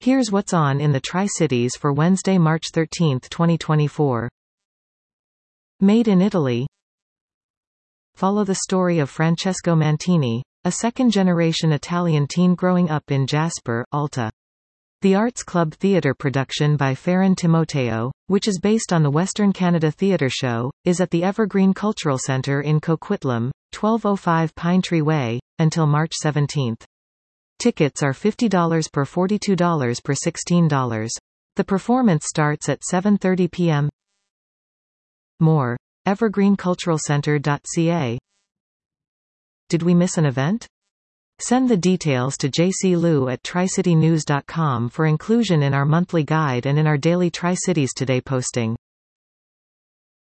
Here's what's on in the Tri-Cities for Wednesday, March 13, 2024. Made in Italy. Follow the story of Francesco Mantini, a second-generation Italian teen growing up in Jasper, Alta. The Arts Club theatre production by Ferran Timoteo, which is based on the Western Canada Theatre Show, is at the Evergreen Cultural Centre in Coquitlam, 1205 Pine Tree Way, until March 17. Tickets are $50 per $42 per $16. The performance starts at 7:30 p.m. More. evergreenculturalcentre.ca. Did we miss an event? Send the details to jclu@tricitynews.com for inclusion in our monthly guide and in our daily Tri-Cities Today posting.